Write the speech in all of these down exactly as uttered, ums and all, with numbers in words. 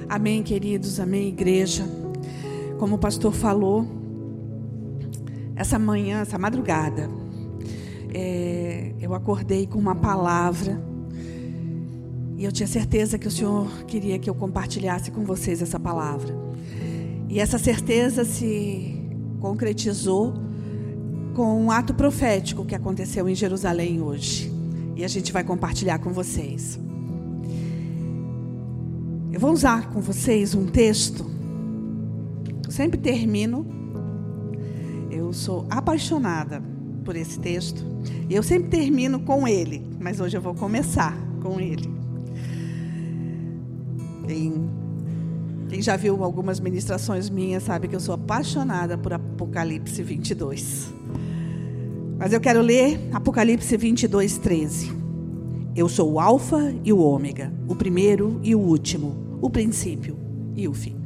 Amém, queridos, amém, igreja. Como o pastor falou, essa manhã, essa madrugada, é, eu acordei com uma palavra e eu tinha certeza que o Senhor queria que eu compartilhasse com vocês essa palavra. E essa certeza se concretizou com um ato profético que aconteceu em Jerusalém hoje. E a gente vai compartilhar com vocês. Eu vou usar com vocês um texto. Eu sempre termino. Eu sou apaixonada por esse texto. E eu sempre termino com ele. Mas hoje eu vou começar com ele. Quem, quem já viu algumas ministrações minhas sabe que eu sou apaixonada por Apocalipse vinte e dois. Mas eu quero ler Apocalipse vinte e dois, treze. Eu sou o Alfa e o Ômega, o primeiro e o último, o princípio e o fim.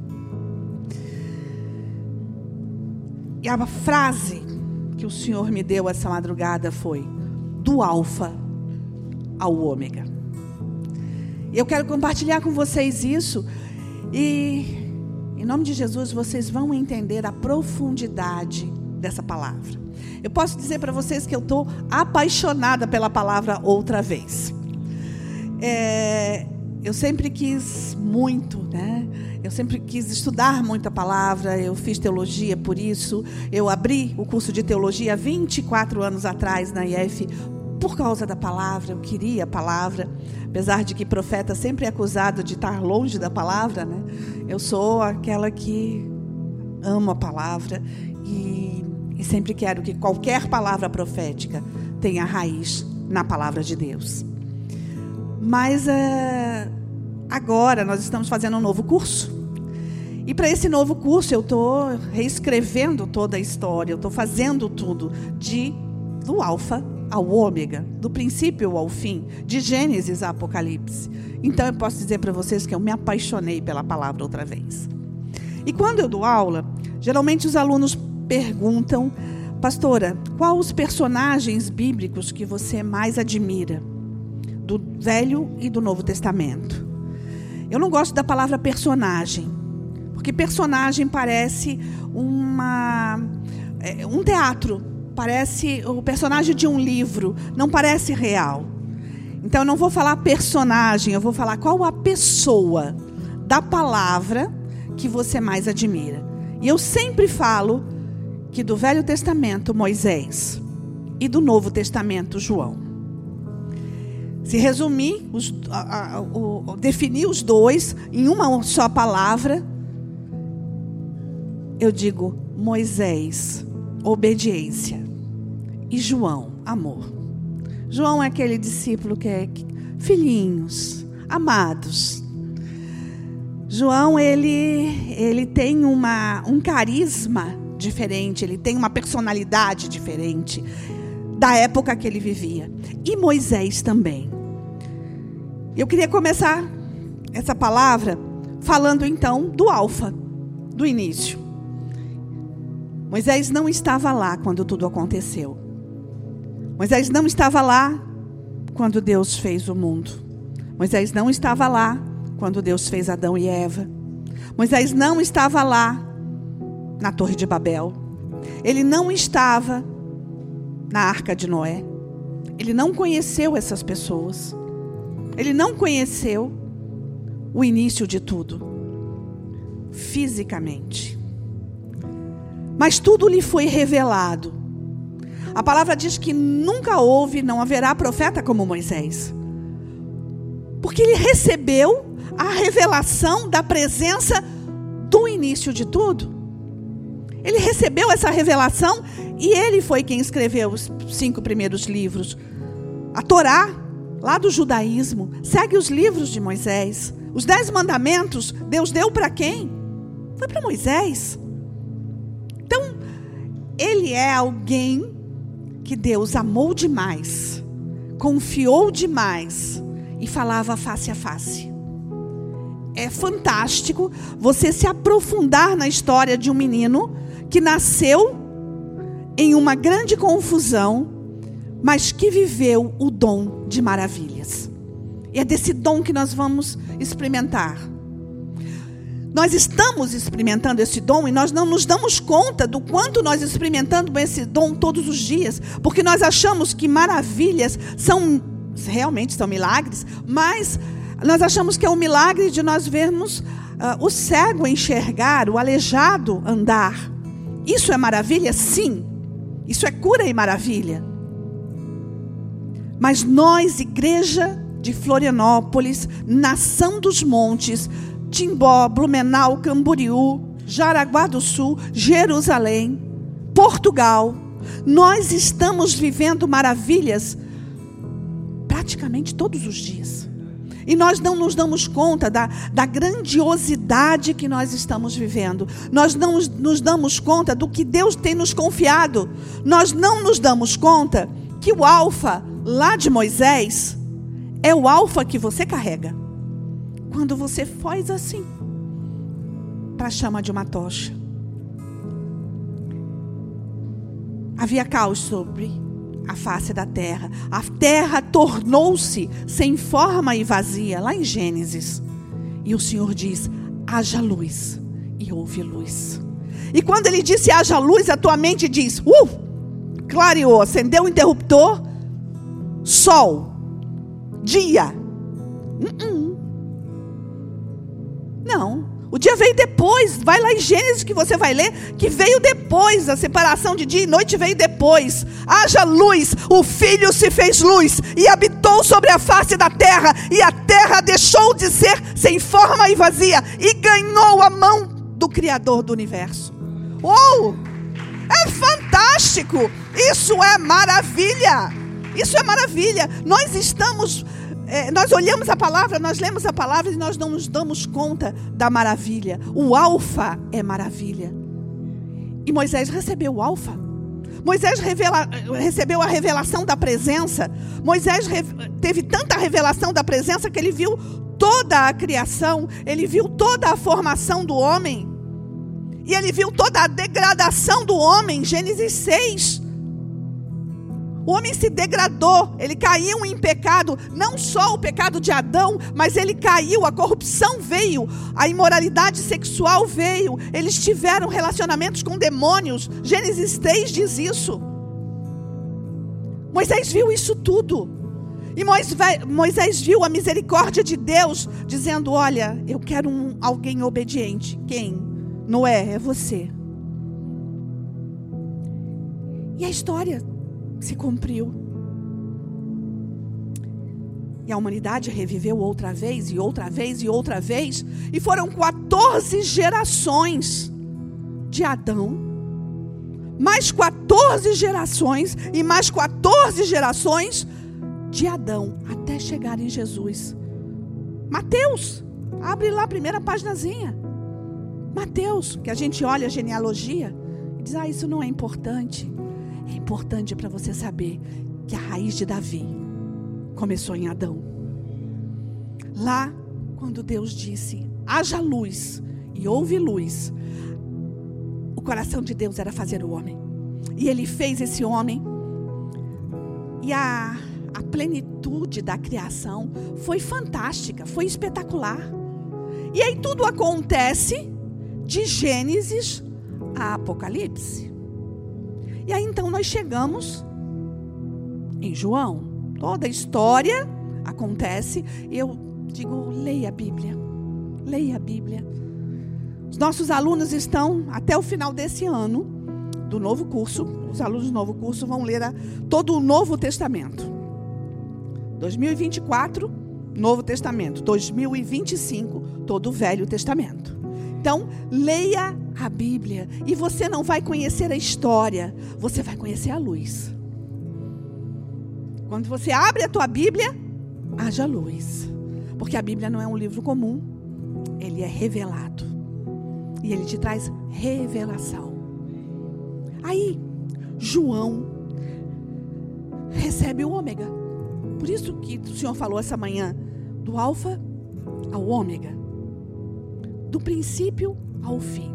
E a frase que o Senhor me deu essa madrugada foi: do Alfa ao Ômega. E eu quero compartilhar com vocês isso. E, em nome de Jesus, vocês vão entender a profundidade dessa palavra. Eu posso dizer para vocês que eu estou apaixonada pela palavra outra vez. É, eu sempre quis muito, né? Eu sempre quis estudar muito a palavra. Eu fiz teologia por isso. Eu abri o curso de teologia há vinte e quatro anos atrás na I F por causa da palavra. Eu queria a palavra. Apesar de que profeta sempre é acusado de estar longe da palavra, né? Eu sou aquela que amo a palavra e, e sempre quero que qualquer palavra profética tenha raiz na palavra de Deus. Mas é, agora nós estamos fazendo um novo curso. E para esse novo curso eu estou reescrevendo toda a história. Eu estou fazendo tudo de, do Alfa ao Ômega, do princípio ao fim, de Gênesis a Apocalipse. Então eu posso dizer para vocês que eu me apaixonei pela palavra outra vez. E quando eu dou aula, geralmente os alunos perguntam: pastora, quais os personagens bíblicos que você mais admira? Do Velho e do Novo Testamento. Eu não gosto da palavra personagem, porque personagem parece uma, é, um teatro. Parece o personagem de um livro, não parece real. Então eu não vou falar personagem, eu vou falar qual a pessoa da palavra que você mais admira. E eu sempre falo que do Velho Testamento, Moisés, e do Novo Testamento, João. Se resumir, os, a, a, o, definir os dois em uma só palavra, eu digo Moisés, obediência, e João, amor. João é aquele discípulo que é filhinhos, amados. João, ele, ele tem uma, um carisma diferente, ele tem uma personalidade diferente da época que ele vivia. E Moisés também. Eu queria começar essa palavra falando então do Alfa, do início. Moisés não estava lá quando tudo aconteceu. Moisés não estava lá quando Deus fez o mundo. Moisés não estava lá quando Deus fez Adão e Eva. Moisés não estava lá na Torre de Babel. Ele não estava na Arca de Noé. Ele não conheceu essas pessoas. Ele não conheceu o início de tudo, fisicamente. Mas tudo lhe foi revelado. A palavra diz que nunca houve, não haverá profeta como Moisés. Porque ele recebeu a revelação da presença do início de tudo. Ele recebeu essa revelação e ele foi quem escreveu os cinco primeiros livros. A Torá, lá do judaísmo, segue os livros de Moisés. Os dez mandamentos, Deus deu para quem? Foi para Moisés. Então, ele é alguém que Deus amou demais, confiou demais e falava face a face. É fantástico você se aprofundar na história de um menino que nasceu em uma grande confusão, mas que viveu o dom de maravilhas. E é desse dom que nós vamos experimentar. Nós estamos experimentando esse dom e nós não nos damos conta do quanto nós experimentamos esse dom todos os dias, porque nós achamos que maravilhas são, realmente são milagres, mas nós achamos que é um milagre de nós vermos uh, o cego enxergar, o aleijado andar. Isso é maravilha? Sim. Isso é cura e maravilha. Mas nós, igreja de Florianópolis, Nação dos Montes, Timbó, Blumenau, Camboriú, Jaraguá do Sul, Jerusalém, Portugal, nós estamos vivendo maravilhas praticamente todos os dias. E nós não nos damos conta da, da grandiosidade que nós estamos vivendo. Nós não nos damos conta do que Deus tem nos confiado. Nós não nos damos conta que o alfa lá de Moisés é o alfa que você carrega. Quando você faz assim, para a chama de uma tocha. Havia caos sobre a face da terra. A terra tornou-se sem forma e vazia, lá em Gênesis. E o Senhor diz, haja luz, e houve luz. E quando ele disse haja luz, a tua mente diz, uh, clareou, acendeu o interruptor, sol, dia. Uh-uh. Não, o dia veio depois. Vai lá em Gênesis que você vai ler, que veio depois, a separação de dia e noite veio depois. Haja luz, o Filho se fez luz e habitou sobre a face da terra, e a terra deixou de ser sem forma e vazia e ganhou a mão do Criador do universo. Uou! É fantástico! Isso é maravilha! Isso é maravilha! Nós estamos... É, nós olhamos a palavra, nós lemos a palavra e nós não nos damos conta da maravilha. O alfa é maravilha. E Moisés recebeu o alfa. Moisés revela, recebeu a revelação da presença. Moisés re, teve tanta revelação da presença que ele viu toda a criação. Ele viu toda a formação do homem. E ele viu toda a degradação do homem. Gênesis seis. O homem se degradou, ele caiu em pecado, não só o pecado de Adão, mas ele caiu, a corrupção veio, a imoralidade sexual veio, eles tiveram relacionamentos com demônios. Gênesis três diz isso. Moisés viu isso tudo. E Moisés viu a misericórdia de Deus, dizendo, olha, eu quero um, alguém obediente. Quem? Noé, é você. E a história se cumpriu. E a humanidade reviveu outra vez, e outra vez, e outra vez. E foram quatorze gerações de Adão, mais quatorze gerações, e mais quatorze gerações de Adão, até chegar em Jesus. Mateus, abre lá a primeira paginazinha. Mateus, que a gente olha a genealogia e diz, ah, isso não é importante. É importante para você saber que a raiz de Davi começou em Adão. Lá, quando Deus disse, haja luz, e houve luz, o coração de Deus era fazer o homem. E Ele fez esse homem. E a, a plenitude da criação foi fantástica, foi espetacular. E aí tudo acontece de Gênesis a Apocalipse. E aí então nós chegamos em João. Toda a história acontece. Eu digo, leia a Bíblia. Leia a Bíblia. Os nossos alunos estão, até o final desse ano, do novo curso, os alunos do novo curso vão ler a, todo o Novo Testamento. dois mil e vinte e quatro, Novo Testamento. dois mil e vinte e cinco, todo o Velho Testamento. Então, leia a Bíblia. E você não vai conhecer a história, você vai conhecer a luz. Quando você abre a tua Bíblia, haja luz. Porque a Bíblia não é um livro comum, ele é revelado. E ele te traz revelação. Aí, João recebe o ômega. Por isso que o Senhor falou essa manhã, do alfa ao ômega. Do princípio ao fim.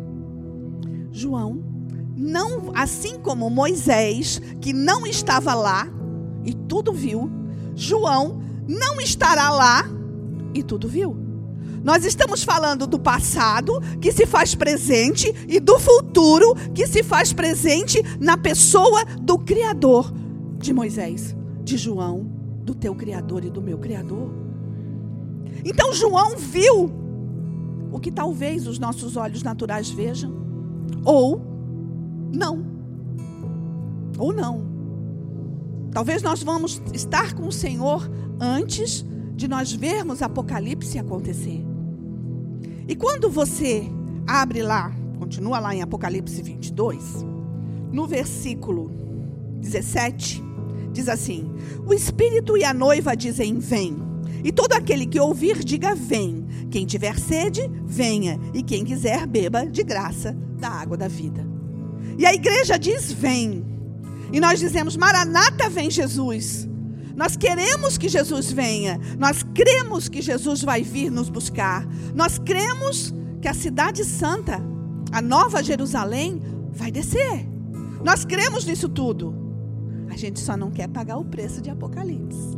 João, não, assim como Moisés, que não estava lá e tudo viu, João não estará lá e tudo viu. Nós estamos falando do passado, que se faz presente, e do futuro, que se faz presente na pessoa do Criador de Moisés, de João, do teu Criador e do meu Criador. Então João viu o que talvez os nossos olhos naturais vejam, ou não. Ou não. Talvez nós vamos estar com o Senhor antes de nós vermos Apocalipse acontecer. E quando você abre lá, continua lá em Apocalipse vinte e dois, no versículo dezessete, diz assim: o Espírito e a noiva dizem vem, e todo aquele que ouvir diga vem, quem tiver sede, venha, e quem quiser beba de graça da água da vida. E a igreja diz vem, e nós dizemos Maranata, vem Jesus. Nós queremos que Jesus venha. Nós cremos que Jesus vai vir nos buscar. Nós cremos que a cidade santa, a nova Jerusalém, vai descer. Nós cremos nisso tudo. A gente só não quer pagar o preço de Apocalipse.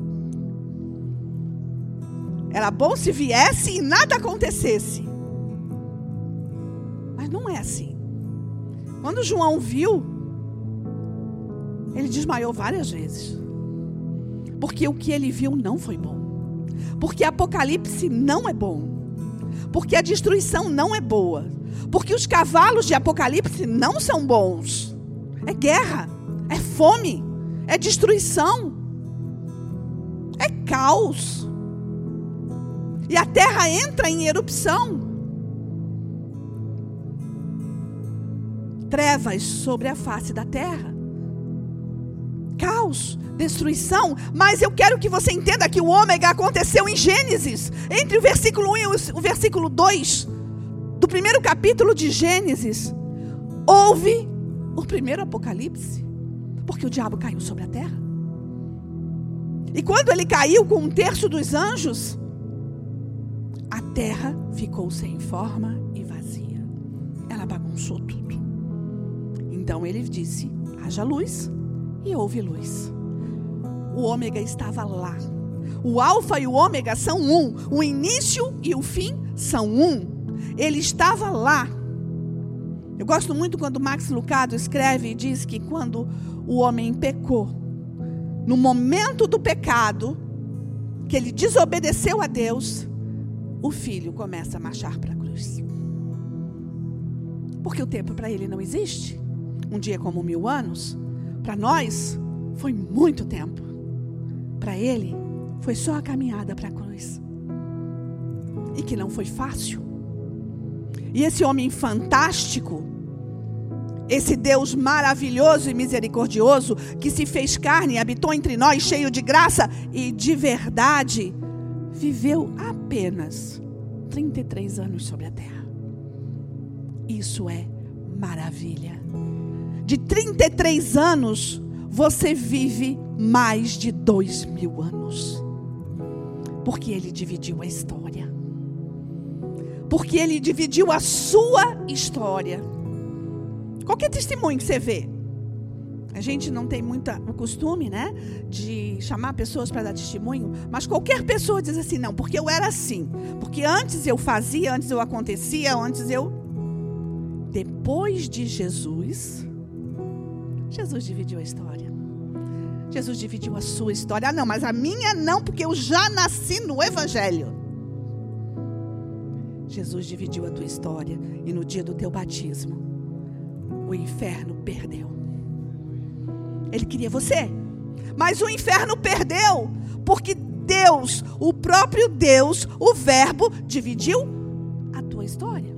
Era bom se viesse e nada acontecesse. Mas não é assim. Quando João viu, ele desmaiou várias vezes. Porque o que ele viu não foi bom. Porque Apocalipse não é bom. Porque a destruição não é boa. Porque os cavalos de Apocalipse não são bons. É guerra, é fome, é destruição, é caos. E a terra entra em erupção. Trevas sobre a face da terra. Caos, destruição, mas eu quero que você entenda que o ômega aconteceu em Gênesis, entre o versículo um e o versículo dois, do primeiro capítulo de Gênesis, houve o primeiro Apocalipse, porque o diabo caiu sobre a terra. E quando ele caiu com um terço dos anjos, a terra ficou sem forma e vazia. Ela bagunçou tudo. Então ele disse, haja luz. E houve luz. O ômega estava lá. O alfa e o ômega são um. O início e o fim são um. Ele estava lá. Eu gosto muito quando Max Lucado escreve e diz que quando o homem pecou, no momento do pecado, que ele desobedeceu a Deus, o filho começa a marchar para a cruz. Porque o tempo para ele não existe. Um dia como mil anos. Para nós, foi muito tempo. Para ele, foi só a caminhada para a cruz. E que não foi fácil. E esse homem fantástico, esse Deus maravilhoso e misericordioso, que se fez carne e habitou entre nós, cheio de graça e de verdade, viveu apenas trinta e três anos sobre a terra. Isso é maravilha. De trinta e três anos, você vive mais de dois mil anos. Porque ele dividiu a história. Porque ele dividiu a sua história. Qualquer testemunho que você vê. A gente não tem muito o costume, né, de chamar pessoas para dar testemunho. Mas qualquer pessoa diz assim, não, porque eu era assim. Porque antes eu fazia, antes eu acontecia, antes eu... Depois de Jesus... Jesus dividiu a história. Jesus dividiu a sua história. Ah, não, mas a minha não, porque eu já nasci no Evangelho. Jesus dividiu a tua história. E no dia do teu batismo, o inferno perdeu. Ele queria você. Mas o inferno perdeu. Porque Deus, o próprio Deus, o Verbo, dividiu a tua história.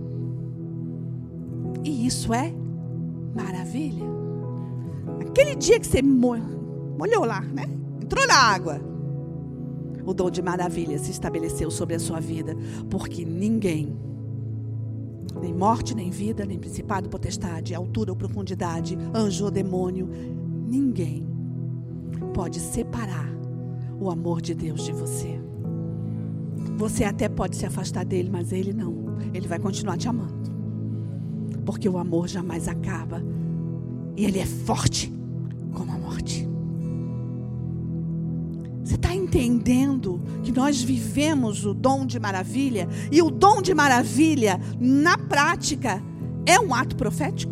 E isso é maravilha. Aquele dia que você molhou lá, né? Entrou na água. O dom de maravilha se estabeleceu sobre a sua vida. Porque ninguém, nem morte, nem vida, nem principado, potestade, altura ou profundidade, anjo ou demônio, ninguém pode separar o amor de Deus de você. Você até pode se afastar dele, mas ele não. Ele vai continuar te amando. Porque o amor jamais acaba. E ele é forte como a morte. Você está entendendo que nós vivemos o dom de maravilha? E o dom de maravilha, na prática, é um ato profético?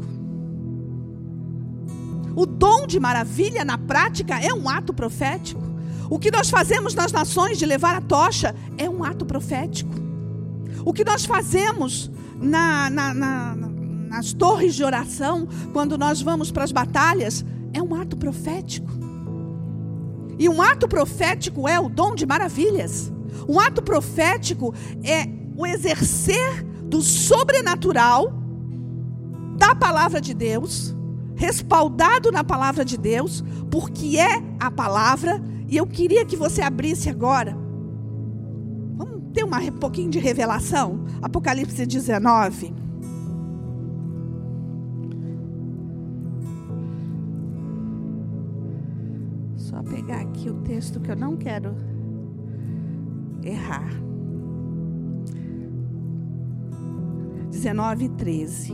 O dom de maravilha, na prática, é um ato profético? O que nós fazemos nas nações de levar a tocha é um ato profético. O que nós fazemos na, na, na, nas torres de oração, quando nós vamos para as batalhas, é um ato profético. E um ato profético é o dom de maravilhas. Um ato profético é o exercer do sobrenatural da palavra de Deus, respaldado na palavra de Deus, porque é a palavra. E eu queria que você abrisse agora. Vamos ter uma, um pouquinho de revelação. Apocalipse dezenove. Só pegar aqui o texto que eu não quero errar. dezenove, treze.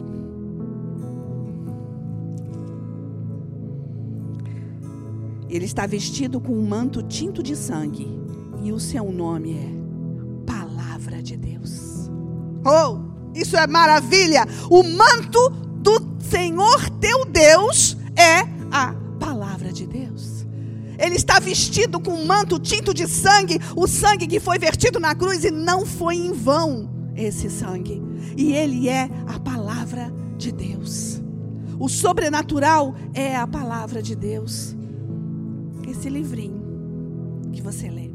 Ele está vestido com um manto tinto de sangue, e o seu nome é Palavra de Deus. Oh, isso é maravilha! O manto do Senhor teu Deus é a Palavra de Deus. Ele está vestido com um manto tinto de sangue, o sangue que foi vertido na cruz, e não foi em vão esse sangue. E ele é a Palavra de Deus. O sobrenatural é a Palavra de Deus. Esse livrinho que você lê.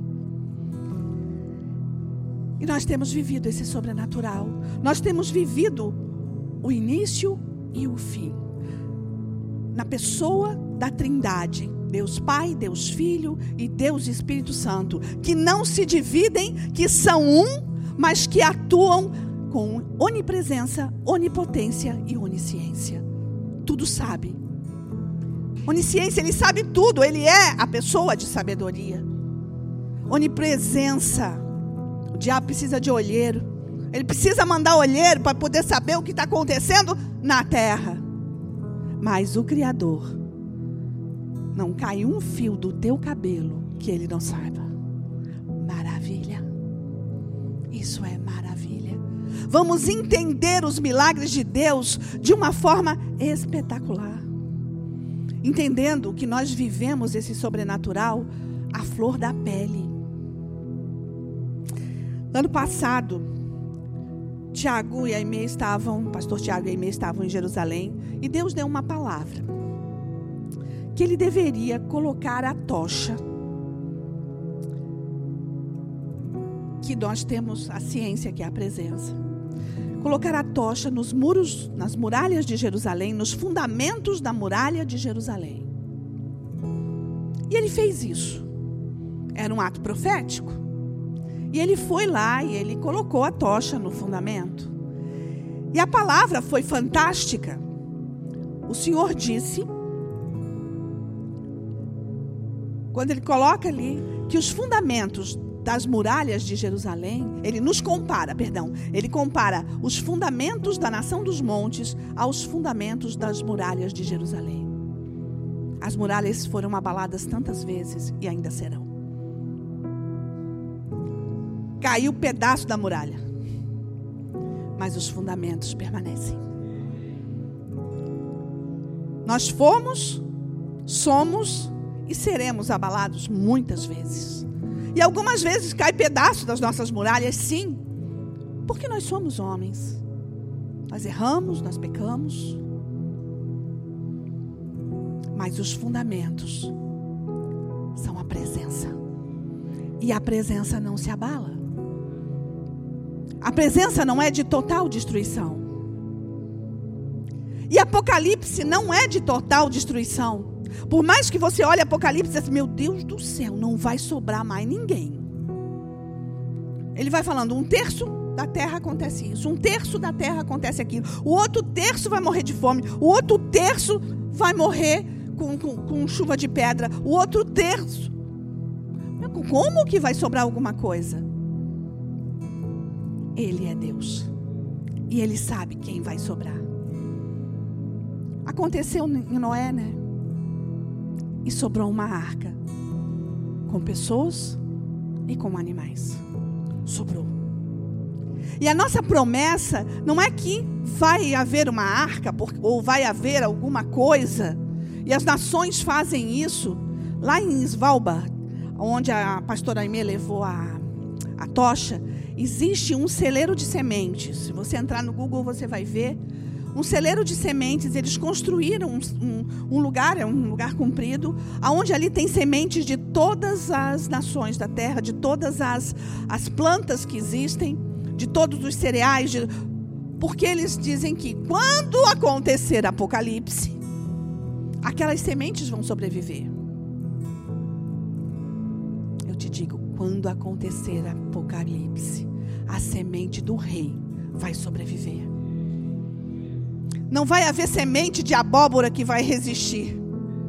E nós temos vivido esse sobrenatural. Nós temos vivido o início e o fim. Na pessoa da Trindade. Deus Pai, Deus Filho e Deus Espírito Santo. Que não se dividem, que são um, mas que atuam com onipresença, onipotência e onisciência. Tudo sabe. Onisciência, ele sabe tudo, ele é a pessoa de sabedoria. Onipresença, o diabo precisa de olheiro. Ele precisa mandar olheiro para poder saber o que está acontecendo na terra. Mas o Criador, não cai um fio do teu cabelo que ele não saiba. Maravilha. Isso é maravilha. Vamos entender os milagres de Deus de uma forma espetacular. Entendendo que nós vivemos esse sobrenatural à flor da pele. Ano passado, Tiago e a Aimee estavam, o pastor Tiago e a Aimee estavam em Jerusalém, e Deus deu uma palavra, que ele deveria colocar a tocha, que nós temos a ciência, que é a presença. Colocar a tocha nos muros, nas muralhas de Jerusalém, nos fundamentos da muralha de Jerusalém. E ele fez isso. Era um ato profético. E ele foi lá e ele colocou a tocha no fundamento. E a palavra foi fantástica. O Senhor disse, quando ele coloca ali, que os fundamentos das muralhas de Jerusalém, ele nos compara, perdão, ele compara os fundamentos da nação dos montes aos fundamentos das muralhas de Jerusalém. As muralhas foram abaladas tantas vezes e ainda serão. Caiu um pedaço da muralha, mas os fundamentos permanecem. Nós fomos, somos e seremos abalados muitas vezes. E algumas vezes cai pedaço das nossas muralhas, sim, porque nós somos homens. Nós erramos, nós pecamos. Mas os fundamentos são a presença. E a presença não se abala. A presença não é de total destruição. E Apocalipse não é de total destruição. Por mais que você olhe Apocalipse e diz assim, meu Deus do céu, não vai sobrar mais ninguém. Ele vai falando, um terço da terra acontece isso, um terço da terra acontece aquilo, o outro terço vai morrer de fome, o outro terço vai morrer com, com, com chuva de pedra, o outro terço. Como que vai sobrar alguma coisa? Ele é Deus. E Ele sabe quem vai sobrar. Aconteceu em Noé, né? E sobrou uma arca. com pessoas e com animais. Sobrou. E a nossa promessa não é que vai haver uma arca, ou vai haver alguma coisa, e as nações fazem isso. Lá em Svalbard, onde a pastora Aimee levou a, a tocha, existe um celeiro de sementes. Se você entrar no Google, você vai ver. Um celeiro de sementes, eles construíram um, um, um lugar, é um lugar comprido, onde ali tem sementes de todas as nações da terra, de todas as, as plantas que existem, de todos os cereais, de, porque eles dizem que quando acontecer Apocalipse, aquelas sementes vão sobreviver. Eu te digo, quando acontecer Apocalipse, a semente do rei vai sobreviver. Não vai haver semente de abóbora que vai resistir.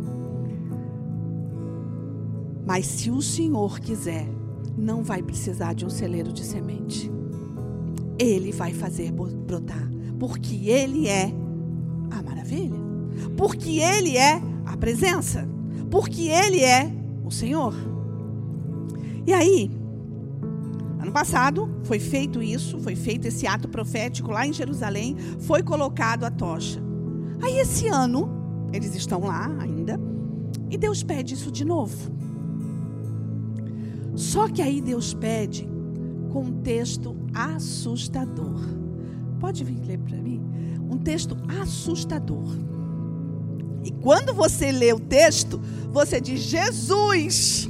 Mas se o Senhor quiser, não vai precisar de um celeiro de semente. Ele vai fazer brotar. Porque Ele é a maravilha. Porque Ele é a presença. Porque Ele é o Senhor. E aí, ano passado foi feito isso, foi feito esse ato profético lá em Jerusalém, foi colocado a tocha. Aí esse ano, eles estão lá ainda, e Deus pede isso de novo. Só que aí Deus pede com um texto assustador. Pode vir ler para mim? Um texto assustador. E quando você lê o texto, você diz: Jesus!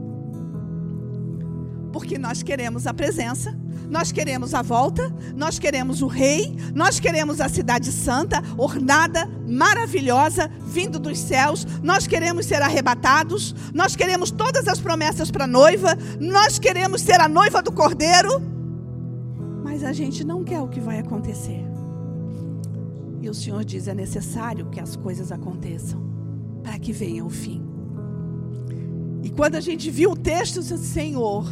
Porque nós queremos a presença, nós queremos a volta, nós queremos o rei, nós queremos a cidade santa, ornada, maravilhosa, vindo dos céus, nós queremos ser arrebatados, nós queremos todas as promessas para a noiva, nós queremos ser a noiva do cordeiro, mas a gente não quer o que vai acontecer. E o Senhor diz: é necessário que as coisas aconteçam, para que venha o fim. E quando a gente viu o texto, eu disse: Senhor...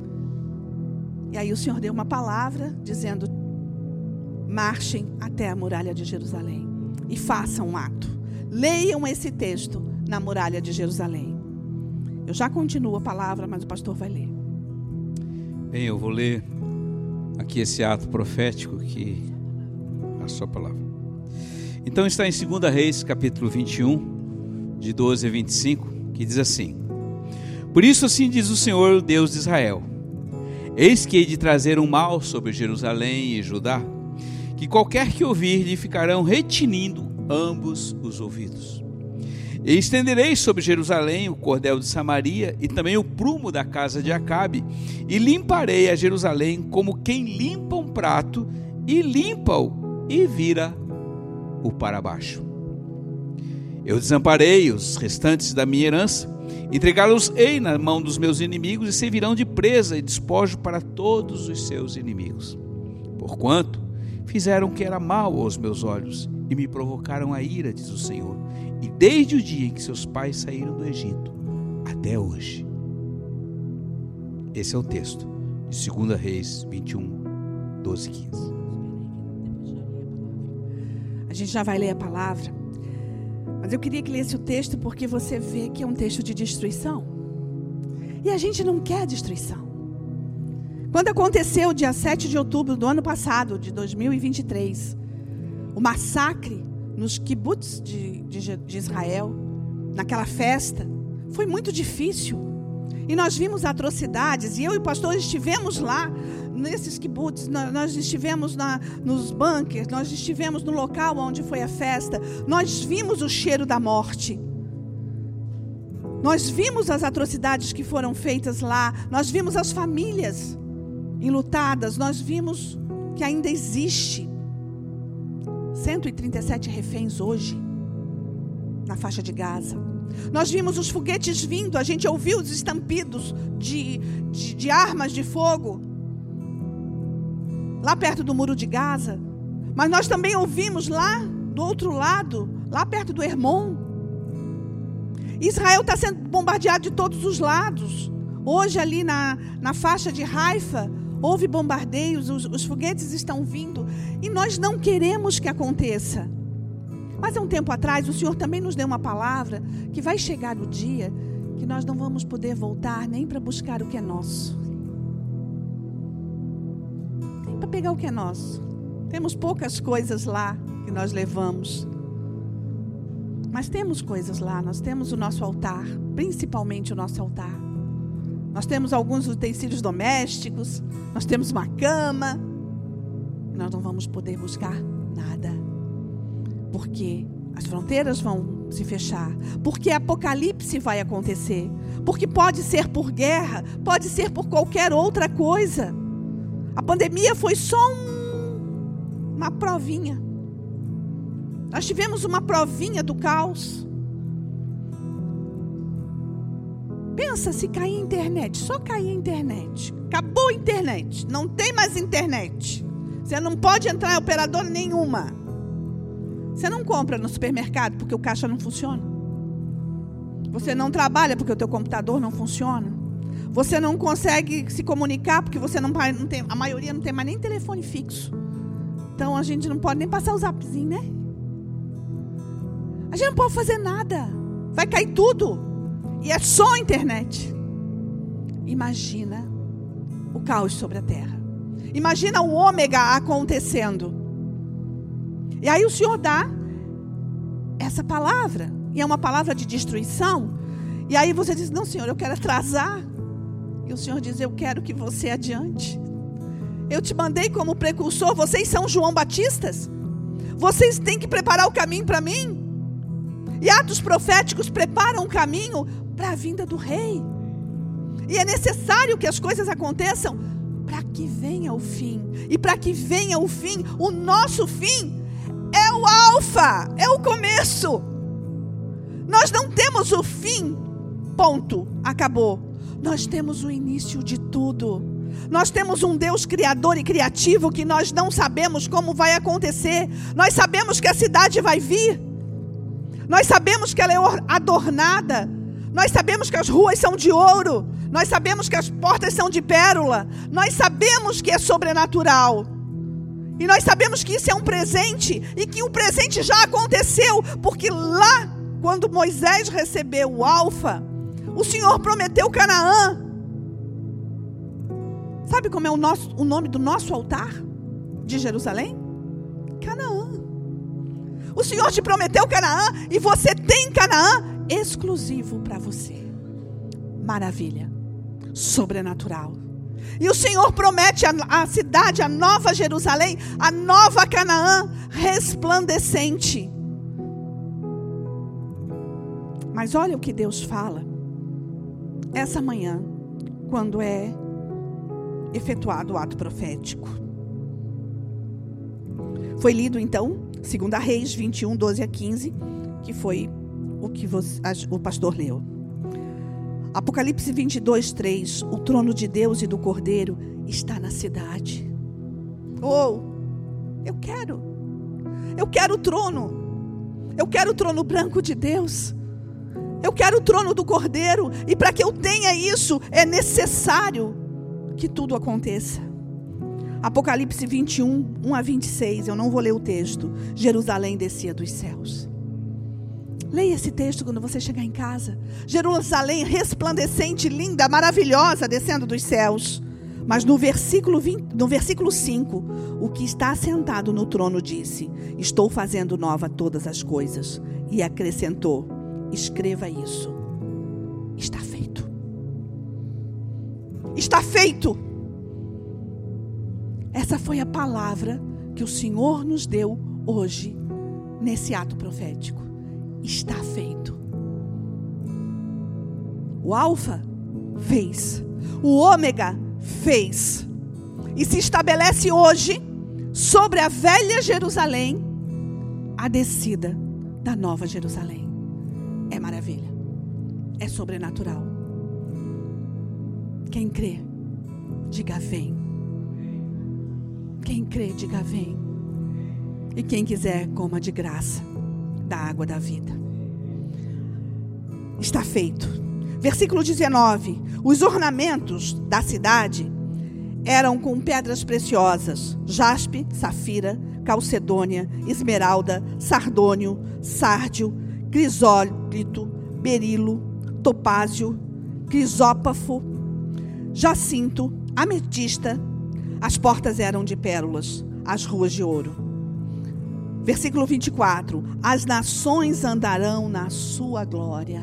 E aí o Senhor deu uma palavra dizendo: marchem até a muralha de Jerusalém e façam um ato. Leiam esse texto na muralha de Jerusalém. Eu já continuo a palavra, mas o pastor vai ler. Bem, eu vou ler aqui esse ato profético que a sua palavra. Então está em segunda Reis, capítulo vinte e um, de doze a vinte e cinco, que diz assim: por isso assim diz o Senhor, Deus de Israel: eis que hei de trazer um mal sobre Jerusalém e Judá, que qualquer que ouvir lhe ficarão retinindo ambos os ouvidos. E estenderei sobre Jerusalém o cordel de Samaria e também o prumo da casa de Acabe, e limparei a Jerusalém como quem limpa um prato, e limpa-o e vira-o para baixo. Eu desamparei os restantes da minha herança, entregá-los-ei na mão dos meus inimigos, e servirão de presa e despojo para todos os seus inimigos. Porquanto fizeram o que era mal aos meus olhos, e me provocaram a ira, diz o Senhor, e desde o dia em que seus pais saíram do Egito, até hoje. Esse é o texto de segunda Reis vinte e um, doze e quinze. A gente já vai ler a palavra. Mas eu queria que lesse o texto porque você vê que é um texto de destruição. E a gente não quer destruição. Quando aconteceu, dia sete de outubro do ano passado, de dois mil e vinte e três, o massacre nos kibbutz de, de, de Israel, naquela festa, foi muito difícil. E nós vimos atrocidades, e eu e o pastor estivemos lá, nesses kibbutz, nós estivemos na, nos bunkers, nós estivemos no local onde foi a festa, nós vimos o cheiro da morte. Nós vimos as atrocidades que foram feitas lá, nós vimos as famílias enlutadas, nós vimos que ainda existe cento e trinta e sete reféns hoje na faixa de Gaza. Nós vimos os foguetes vindo, a gente ouviu os estampidos de, de, de armas de fogo lá perto do muro de Gaza. Mas nós também ouvimos lá do outro lado, lá perto do Hermon. Israel está sendo bombardeado de todos os lados. Hoje ali na, na faixa de Haifa, houve bombardeios, os, os foguetes estão vindo. E nós não queremos que aconteça. Mas há um tempo atrás, o Senhor também nos deu uma palavra que vai chegar o dia que nós não vamos poder voltar nem para buscar o que é nosso. Nem para pegar o que é nosso. Temos poucas coisas lá que nós levamos. Mas temos coisas lá. Nós temos o nosso altar, principalmente o nosso altar. Nós temos alguns utensílios domésticos, nós temos uma cama. Nós não vamos poder buscar nada. Porque as fronteiras vão se fechar. Porque Apocalipse vai acontecer. Porque pode ser por guerra, pode ser por qualquer outra coisa. A pandemia foi só um, uma provinha. Nós tivemos uma provinha do caos. Pensa se cair a internet, só cair a internet. Acabou a internet, não tem mais internet. Você não pode entrar em operadora nenhuma. Você não compra no supermercado porque o caixa não funciona. Você não trabalha porque o teu computador não funciona. Você não consegue se comunicar porque você não, não tem, a maioria não tem mais nem telefone fixo. Então a gente não pode nem passar o zapzinho, né? A gente não pode fazer nada. Vai cair tudo. E é só a internet. Imagina o caos sobre a terra. Imagina o ômega acontecendo. E aí o Senhor dá essa palavra. E é uma palavra de destruição. E aí você diz, não, Senhor, eu quero atrasar. E o Senhor diz, eu quero que você adiante. Eu te mandei como precursor. Vocês são João Batistas. Vocês têm que preparar o caminho para mim. E atos proféticos preparam o caminho para a vinda do rei. E é necessário que as coisas aconteçam para que venha o fim. E para que venha o fim, o nosso fim é o alfa, é o começo. Nós não temos o fim, ponto, acabou. Nós temos o início de tudo. Nós temos um Deus criador e criativo que nós não sabemos como vai acontecer. Nós sabemos que a cidade vai vir. Nós sabemos que ela é adornada. Nós sabemos que as ruas são de ouro. Nós sabemos que as portas são de pérola. Nós sabemos que é sobrenatural. E nós sabemos que isso é um presente. E que o presente já aconteceu. Porque lá, quando Moisés recebeu o alfa, o Senhor prometeu Canaã. Sabe como é o, nosso, o nome do nosso altar de Jerusalém? Canaã. O Senhor te prometeu Canaã e você tem Canaã exclusivo para você. Maravilha. Sobrenatural. E o Senhor promete a, a cidade, a nova Jerusalém, a nova Canaã, resplandecente. Mas olha o que Deus fala essa manhã, quando é efetuado o ato profético. Foi lido então Segunda Reis vinte e um, doze a quinze, que foi o que você, o pastor leu. Apocalipse vinte e dois, três, o trono de Deus e do Cordeiro está na cidade. Oh, eu quero, eu quero o trono, eu quero o trono branco de Deus, eu quero o trono do Cordeiro, e para que eu tenha isso, é necessário que tudo aconteça. Apocalipse vinte e um, um a vinte e seis, eu não vou ler o texto. Jerusalém descia dos céus. Leia esse texto quando você chegar em casa. Jerusalém resplandecente, linda, maravilhosa, descendo dos céus. Mas no versículo, vinte, no versículo cinco, o que está assentado no trono disse: estou fazendo nova todas as coisas. E acrescentou: escreva isso. Está feito. Está feito. Essa foi a palavra que o Senhor nos deu hoje, nesse ato profético. Está feito. O alfa fez. O ômega fez. E se estabelece hoje, sobre a velha Jerusalém, a descida da nova Jerusalém. É maravilha. É sobrenatural. Quem crê, diga vem. Quem crê, diga vem. E quem quiser, coma de graça da água da vida. Está feito. Versículo dezenove. Os ornamentos da cidade eram com pedras preciosas: jaspe, safira, calcedônia, esmeralda, sardônio, sárdio, crisólito, berilo. topázio, crisópafo, jacinto, ametista. As portas eram de pérolas, as ruas de ouro. Versículo vinte e quatro. As nações andarão na sua glória.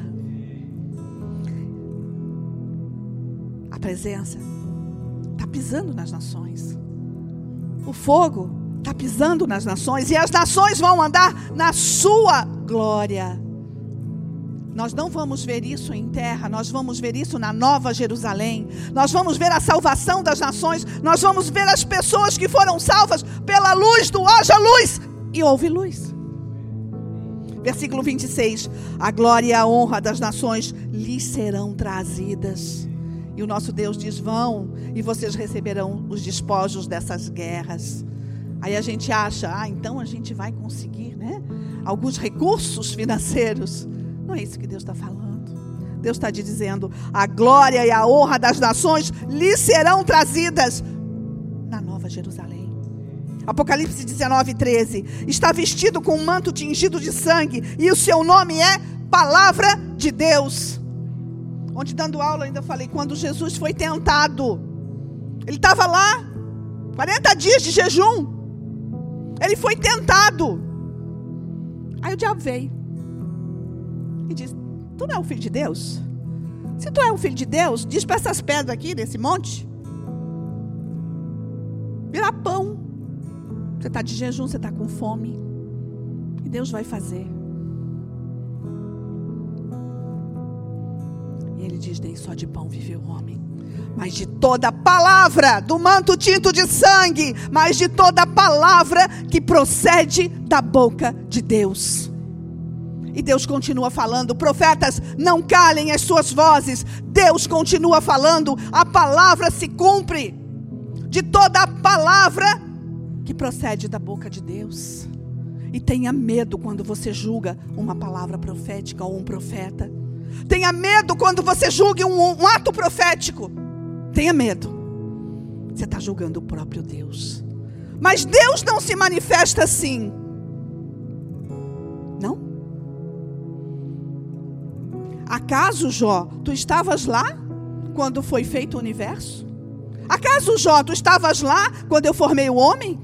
A presença está pisando nas nações. O fogo está pisando nas nações. E as nações vão andar na sua glória. Nós não vamos ver isso em terra, nós vamos ver isso na Nova Jerusalém. Nós vamos ver a salvação das nações. Nós vamos ver as pessoas que foram salvas pela luz do haja luz. E houve luz. Versículo vinte e seis. A glória e a honra das nações lhes serão trazidas. E o nosso Deus diz: vão e vocês receberão os despojos dessas guerras. Aí a gente acha, ah, então a gente vai conseguir, né? Alguns recursos financeiros. Não é isso que Deus está falando. Deus está te dizendo: a glória e a honra das nações lhes serão trazidas na Nova Jerusalém. Apocalipse dezenove, treze. Está vestido com um manto tingido de sangue, e o seu nome é Palavra de Deus. Onde, dando aula, ainda falei, quando Jesus foi tentado, ele estava lá, quarenta dias de jejum, ele foi tentado. Aí o diabo veio e disse: tu não é o filho de Deus? Se tu é o filho de Deus, diz para essas pedras aqui, desse monte, virar pão. Você está de jejum, você está com fome, e Deus vai fazer. E ele diz: nem só de pão vive o homem, mas de toda palavra, do manto tinto de sangue, mas de toda palavra que procede da boca de Deus. E Deus continua falando. Profetas, não calem as suas vozes. Deus continua falando. A palavra se cumpre. De toda a palavra que procede da boca de Deus. E tenha medo quando você julga uma palavra profética ou um profeta. Tenha medo quando você julgue um, um ato profético. Tenha medo. Você está julgando o próprio Deus. Mas Deus não se manifesta assim. Não? Acaso, Jó, tu estavas lá quando foi feito o universo? Acaso, Jó, tu estavas lá quando eu formei o homem?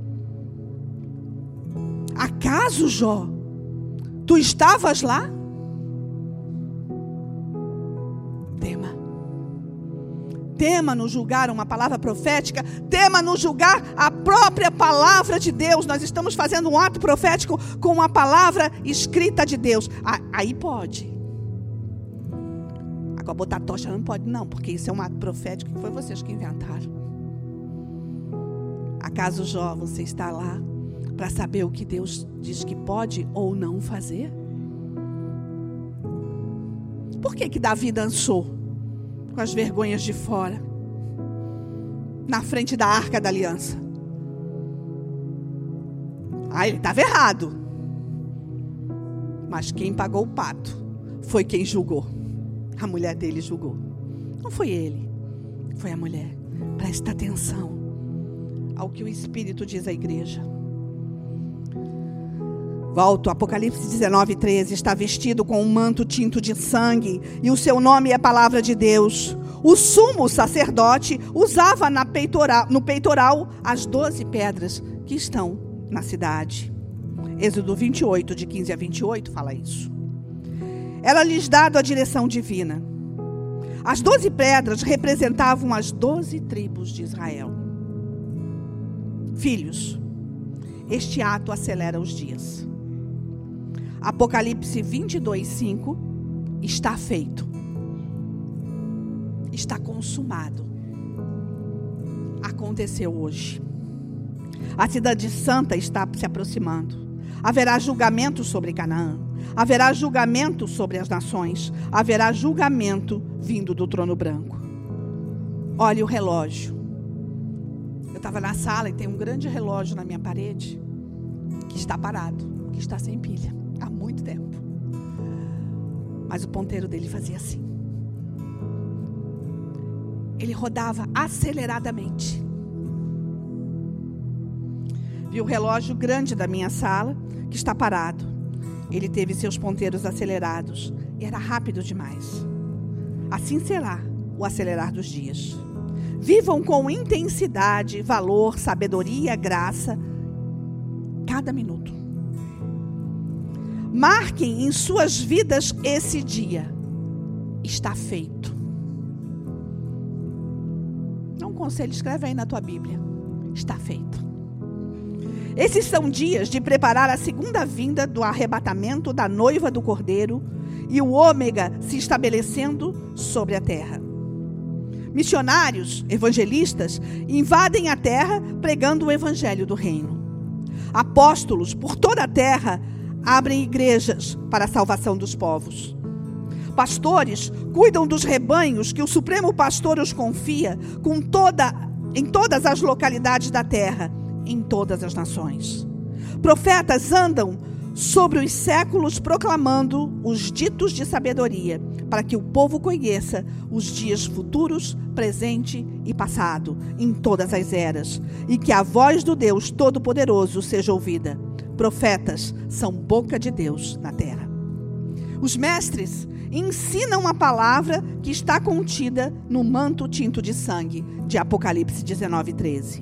Acaso, Jó, tu estavas lá? Tema. Tema no julgar uma palavra profética. Tema no julgar a própria palavra de Deus. Nós estamos fazendo um ato profético com uma palavra escrita de Deus. Aí pode. Agora botar tocha não pode não, porque isso é um ato profético que foi vocês que inventaram. Acaso, Jó, você está lá para saber o que Deus diz que pode ou não fazer? Por que que Davi dançou com as vergonhas de fora, na frente da Arca da Aliança? Ah, ele estava errado. Mas quem pagou o pato foi quem julgou. A mulher dele julgou. Não foi ele, foi a mulher. Presta atenção ao que o Espírito diz à igreja. Volto, Apocalipse dezenove, treze. Está vestido com um manto tinto de sangue, e o seu nome é Palavra de Deus. O sumo sacerdote usava na peitoral, no peitoral as doze pedras que estão na cidade. Êxodo vinte e oito, de quinze a vinte e oito, fala isso. Era lhes dado a direção divina. As doze pedras representavam as doze tribos de Israel. Filhos, este ato acelera os dias. Apocalipse vinte e dois, cinco. Está feito. Está consumado. Aconteceu hoje. A cidade santa está se aproximando. Haverá julgamento sobre Canaã. Haverá julgamento sobre as nações. Haverá julgamento vindo do trono branco. Olhe o relógio. Eu estava na sala e tem um grande relógio na minha parede que está parado, que está sem pilha há muito tempo. Mas o ponteiro dele fazia assim. Ele rodava aceleradamente. Vi o relógio grande da minha sala que está parado. Ele teve seus ponteiros acelerados. E era rápido demais. Assim será o acelerar dos dias. Vivam com intensidade, valor, sabedoria, graça, cada minuto. Marquem em suas vidas esse dia. Está feito. É um conselho, escreve aí na tua Bíblia. Está feito. Esses são dias de preparar a segunda vinda do arrebatamento da noiva do Cordeiro e o ômega se estabelecendo sobre a terra. Missionários, evangelistas, invadem a terra pregando o evangelho do reino. Apóstolos por toda a terra abrem igrejas para a salvação dos povos. Pastores cuidam dos rebanhos que o Supremo Pastor os confia com toda, em todas as localidades da terra, em todas as nações. Profetas andam sobre os séculos proclamando os ditos de sabedoria, para que o povo conheça os dias futuros, presente e passado, em todas as eras, e que a voz do Deus Todo-Poderoso seja ouvida. Profetas são boca de Deus na terra. Os mestres ensinam a palavra que está contida no manto tinto de sangue, de Apocalipse dezenove, treze.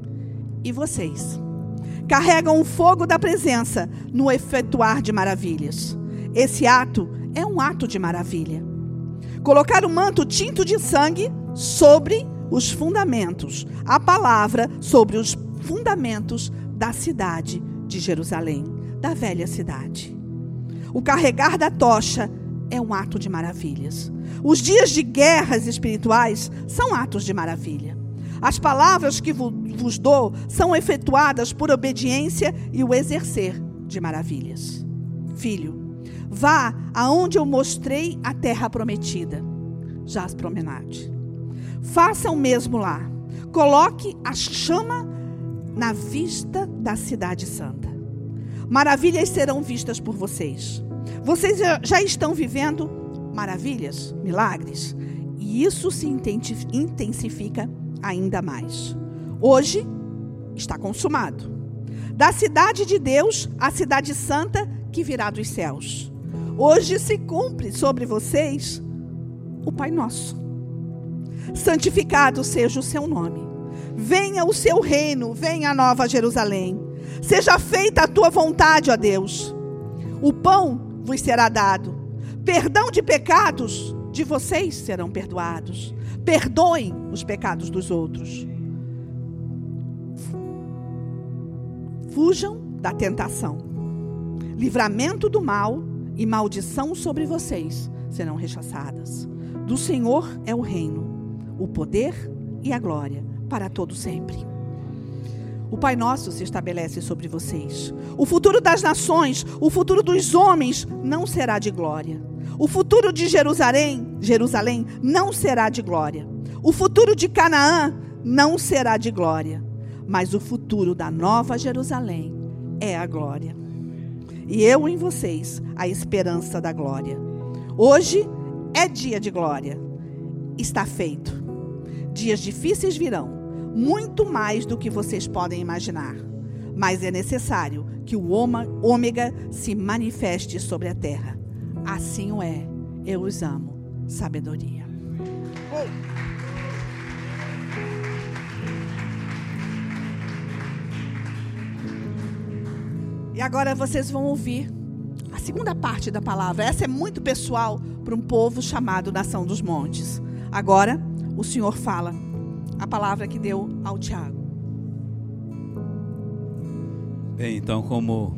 E vocês? Carregam o fogo da presença no efetuar de maravilhas. Esse ato é um ato de maravilha. Colocar o manto tinto de sangue sobre os fundamentos. A palavra sobre os fundamentos da cidade de Jerusalém, da velha cidade. O carregar da tocha é um ato de maravilhas. Os dias de guerras espirituais são atos de maravilha. As palavras que vos dou são efetuadas por obediência e o exercer de maravilhas. Filho, vá aonde eu mostrei a terra prometida, Jaz Promenade. Faça o mesmo lá. Coloque a chama na vista da cidade santa. Maravilhas serão vistas por vocês. Vocês já estão vivendo maravilhas, milagres, e isso se intensifica ainda mais. Hoje está consumado. Da cidade de Deus, a cidade santa que virá dos céus. Hoje se cumpre sobre vocês o Pai Nosso. Santificado seja o seu nome. Venha o seu reino, venha a Nova Jerusalém. Seja feita a tua vontade, ó Deus. O pão vos será dado. Perdão de pecados de vocês serão perdoados. Perdoem os pecados dos outros. Fujam da tentação. Livramento do mal e maldição sobre vocês serão rechaçadas. Do Senhor é o reino, o poder e a glória para todo sempre. O Pai Nosso se estabelece sobre vocês. O futuro das nações, o futuro dos homens não será de glória. O futuro de Jerusalém, Jerusalém não será de glória. O futuro de Canaã não será de glória. Mas o futuro da Nova Jerusalém é a glória. E eu em vocês, a esperança da glória. Hoje é dia de glória. Está feito. Dias difíceis virão, muito mais do que vocês podem imaginar. Mas é necessário que o ômega se manifeste sobre a terra. Assim o é. Eu os amo. Sabedoria. E agora vocês vão ouvir a segunda parte da palavra. Essa é muito pessoal para um povo chamado Nação dos Montes. Agora, o Senhor fala a palavra que deu ao Tiago. Bem, então, como,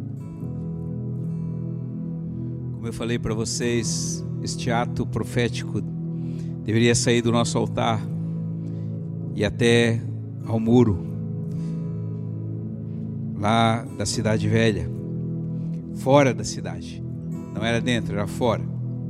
como eu falei para vocês, este ato profético deveria sair do nosso altar e até ao muro lá da cidade velha, fora da cidade, não era dentro, era fora.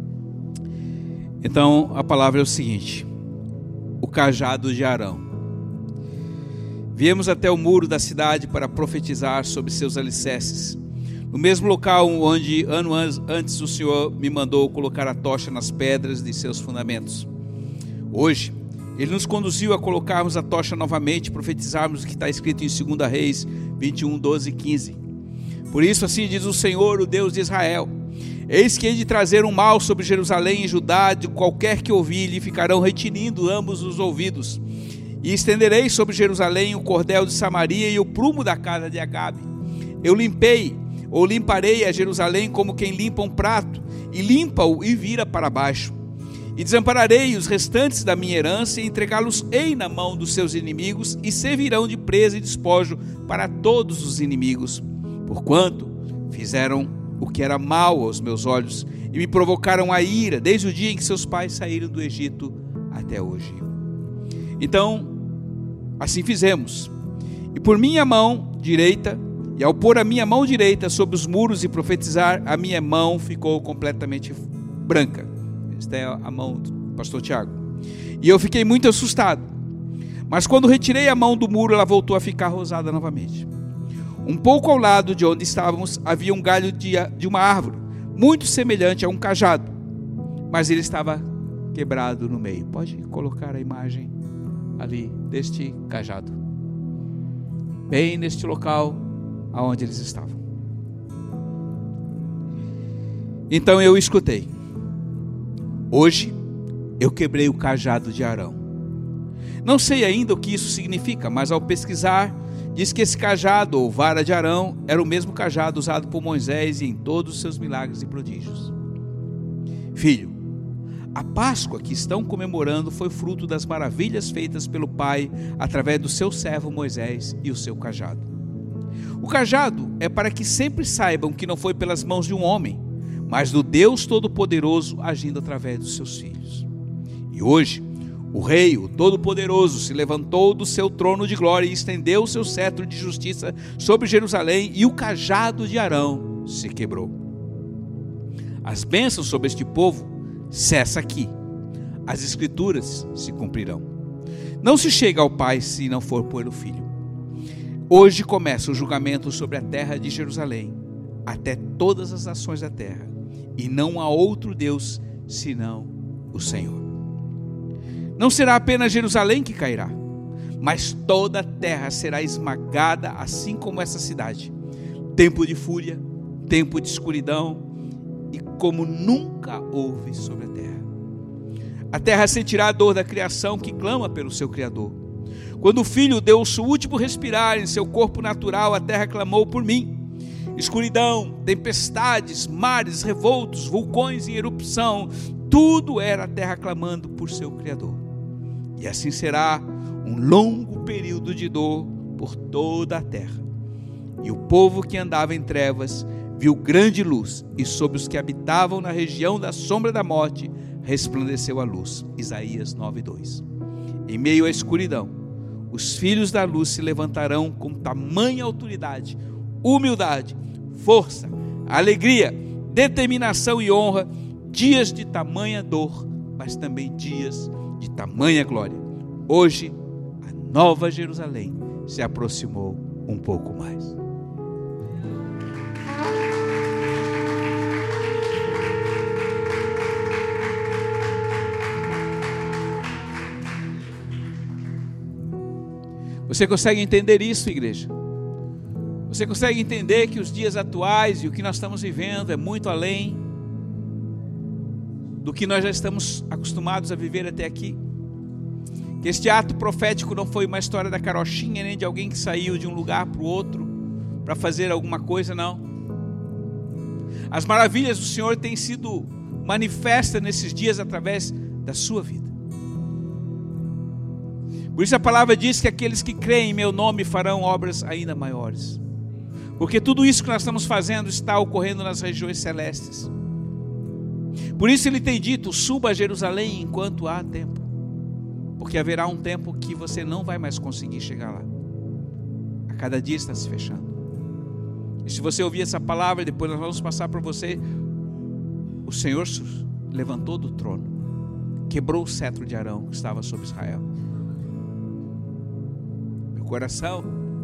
Então a palavra é o seguinte: o cajado de Arão. Viemos até o muro da cidade para profetizar sobre seus alicerces, no mesmo local onde ano antes o Senhor me mandou colocar a tocha nas pedras de seus fundamentos. Hoje Ele nos conduziu a colocarmos a tocha novamente, profetizarmos o que está escrito em segunda Reis vinte e um, doze e quinze. Por isso assim diz o Senhor, o Deus de Israel: Eis que hei de trazer um mal sobre Jerusalém e Judá, de qualquer que ouvir, lhe ficarão retinindo ambos os ouvidos. E estenderei sobre Jerusalém o cordel de Samaria e o prumo da casa de Agabe. Eu limpei, ou limparei a Jerusalém como quem limpa um prato, e limpa-o e vira para baixo. E desampararei os restantes da minha herança, e entregá-los-ei na mão dos seus inimigos, e servirão de presa e despojo para todos os inimigos. Porquanto fizeram o que era mal aos meus olhos, e me provocaram a ira, desde o dia em que seus pais saíram do Egito até hoje. Então, assim fizemos. E por minha mão direita, e ao pôr a minha mão direita sobre os muros e profetizar, a minha mão ficou completamente branca. Esta é a mão do pastor Tiago. E eu fiquei muito assustado. Mas quando retirei a mão do muro, ela voltou a ficar rosada novamente. Um pouco ao lado de onde estávamos, havia um galho de, de uma árvore, muito semelhante a um cajado, mas ele estava quebrado no meio. Pode colocar a imagem ali deste cajado, bem neste local aonde eles estavam. Então eu escutei: hoje eu quebrei o cajado de Arão. Não sei ainda o que isso significa, mas ao pesquisar, diz que esse cajado ou vara de Arão era o mesmo cajado usado por Moisés e em todos os seus milagres e prodígios. Filho, a Páscoa que estão comemorando foi fruto das maravilhas feitas pelo Pai através do seu servo Moisés e o seu cajado. O cajado é para que sempre saibam que não foi pelas mãos de um homem, mas do Deus Todo-Poderoso agindo através dos seus filhos. E hoje, o Rei, o Todo-Poderoso, se levantou do seu trono de glória e estendeu o seu cetro de justiça sobre Jerusalém, e o cajado de Arão se quebrou. As bênçãos sobre este povo cessam aqui. As Escrituras se cumprirão. Não se chega ao Pai se não for pelo Filho. Hoje começa o julgamento sobre a terra de Jerusalém, até todas as nações da terra, e não há outro Deus senão o Senhor. Não será apenas Jerusalém que cairá, mas toda a terra será esmagada, assim como essa cidade. Tempo de fúria, tempo de escuridão, e como nunca houve sobre a terra. A terra sentirá a dor da criação que clama pelo seu Criador. Quando o Filho deu o seu último respirar em seu corpo natural, a terra clamou por mim. Escuridão, tempestades, mares revoltos, vulcões em erupção, tudo era a terra clamando por seu Criador. E assim será um longo período de dor por toda a terra. E o povo que andava em trevas viu grande luz, e sobre os que habitavam na região da sombra da morte resplandeceu a luz. Isaías nove, dois. Em meio à escuridão, os filhos da luz se levantarão com tamanha autoridade, humildade, força, alegria, determinação e honra, dias de tamanha dor, mas também dias de tamanha glória. Hoje, a nova Jerusalém se aproximou um pouco mais. Você consegue entender isso, igreja? Você consegue entender que os dias atuais e o que nós estamos vivendo é muito além do que nós já estamos acostumados a viver até aqui? Que este ato profético não foi uma história da carochinha, nem de alguém que saiu de um lugar para o outro para fazer alguma coisa, não. As maravilhas do Senhor têm sido manifestas nesses dias através da sua vida. Por isso a palavra diz que aqueles que creem em meu nome farão obras ainda maiores. Porque tudo isso que nós estamos fazendo está ocorrendo nas regiões celestes. Por isso ele tem dito: suba a Jerusalém enquanto há tempo. Porque haverá um tempo que você não vai mais conseguir chegar lá. A cada dia está se fechando. E se você ouvir essa palavra, depois nós vamos passar para você. O Senhor levantou do trono, quebrou o cetro de Arão que estava sobre Israel. Meu coração,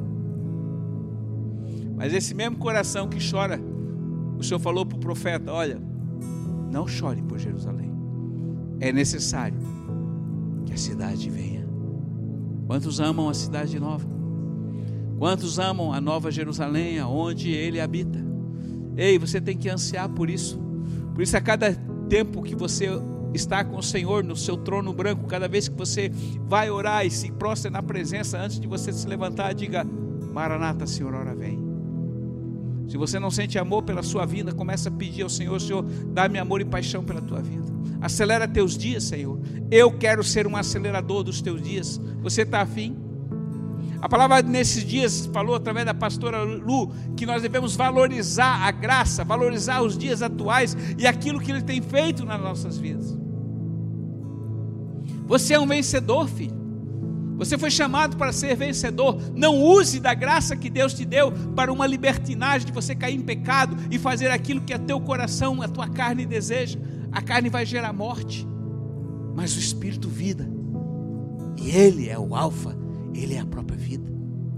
mas esse mesmo coração que chora, o Senhor falou para o profeta: olha, não chore por Jerusalém, é necessário que a cidade venha. Quantos amam a cidade nova? Quantos amam a nova Jerusalém, aonde ele habita? Ei, você tem que ansiar por isso. Por isso, a cada tempo que você está com o Senhor no seu trono branco, cada vez que você vai orar e se prostra na presença, antes de você se levantar, diga: Maranata, Senhor, ora vem. Se você não sente amor pela sua vida, começa a pedir ao Senhor: Senhor, dá-me amor e paixão pela tua vida. Acelera teus dias, Senhor. Eu quero ser um acelerador dos teus dias. Você está afim? A palavra nesses dias falou através da pastora Lu que nós devemos valorizar a graça, valorizar os dias atuais e aquilo que Ele tem feito nas nossas vidas. Você é um vencedor, filho. Você foi chamado para ser vencedor. Não use da graça que Deus te deu para uma libertinagem de você cair em pecado e fazer aquilo que é teu coração, a tua carne deseja. A carne vai gerar morte, mas o Espírito vida. E Ele é o alfa, Ele é a própria vida.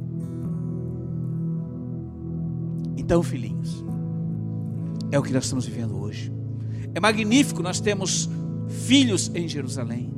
Então, filhinhos, é o que nós estamos vivendo hoje. É magnífico nós temos filhos em Jerusalém.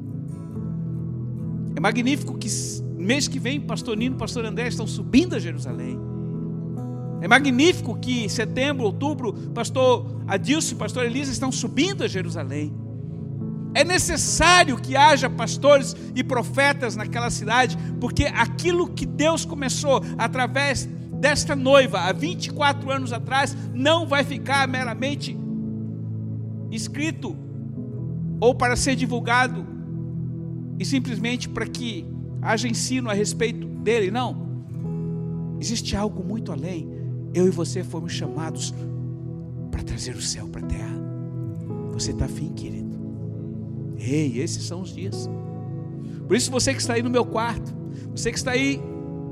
É magnífico que mês que vem pastor Nino e pastor André estão subindo a Jerusalém. É magnífico que em setembro, outubro, pastor Adilson e pastor Elisa estão subindo a Jerusalém. É necessário que haja pastores e profetas naquela cidade, porque aquilo que Deus começou através desta noiva há vinte e quatro anos atrás não vai ficar meramente escrito ou para ser divulgado e simplesmente para que haja ensino a respeito dele. Não, existe algo muito além. Eu e você fomos chamados para trazer o céu para a terra. Você está afim, querido? Ei, esses são os dias. Por isso, você que está aí no meu quarto, você que está aí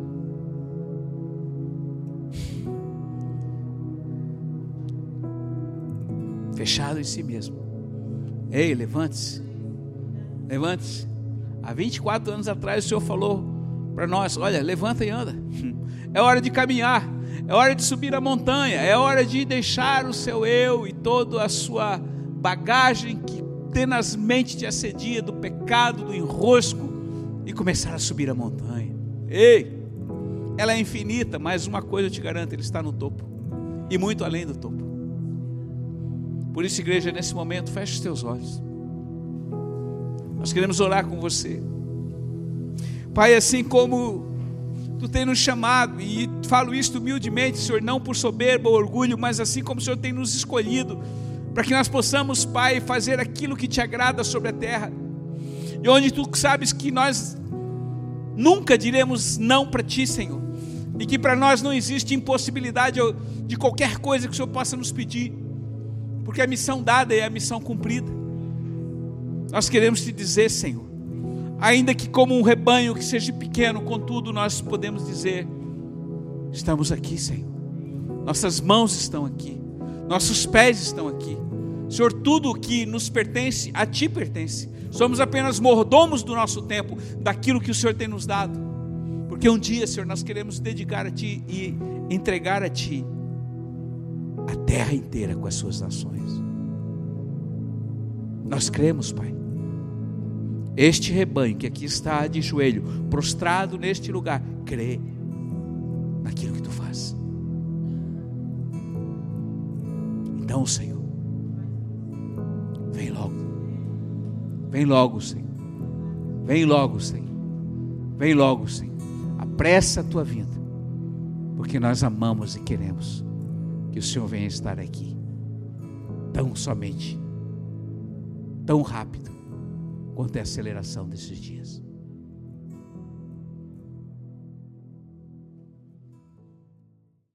fechado em si mesmo, ei, levante-se, levante-se. Há vinte e quatro anos atrás o Senhor falou para nós: olha, levanta e anda. É hora de caminhar, é hora de subir a montanha, é hora de deixar o seu eu e toda a sua bagagem que tenazmente te assedia do pecado, do enrosco, e começar a subir a montanha. Ei, ela é infinita, mas uma coisa eu te garanto: Ele está no topo, e muito além do topo. Por isso, igreja, nesse momento, feche os teus olhos. Nós queremos orar com você. Pai, assim como Tu tem nos chamado, e falo isto humildemente, Senhor, não por soberba ou orgulho, mas assim como o Senhor tem nos escolhido, para que nós possamos, Pai, fazer aquilo que Te agrada sobre a terra, e onde Tu sabes que nós nunca diremos não para Ti, Senhor, e que para nós não existe impossibilidade de qualquer coisa que o Senhor possa nos pedir, porque a missão dada é a missão cumprida. Nós queremos Te dizer, Senhor, ainda que como um rebanho que seja pequeno, contudo nós podemos dizer: estamos aqui, Senhor, nossas mãos estão aqui, nossos pés estão aqui, Senhor, tudo o que nos pertence, a Ti pertence, somos apenas mordomos do nosso tempo, daquilo que o Senhor tem nos dado, porque um dia, Senhor, nós queremos dedicar a Ti e entregar a Ti a terra inteira com as suas nações. Nós cremos, Pai. Este rebanho que aqui está de joelho, prostrado neste lugar, crê naquilo que Tu faz. Então, Senhor, vem logo, vem logo, Senhor, vem logo, Senhor, vem logo, Senhor, apressa a Tua vinda, porque nós amamos e queremos que o Senhor venha estar aqui, tão somente, tão rápido, quanto é a aceleração desses dias.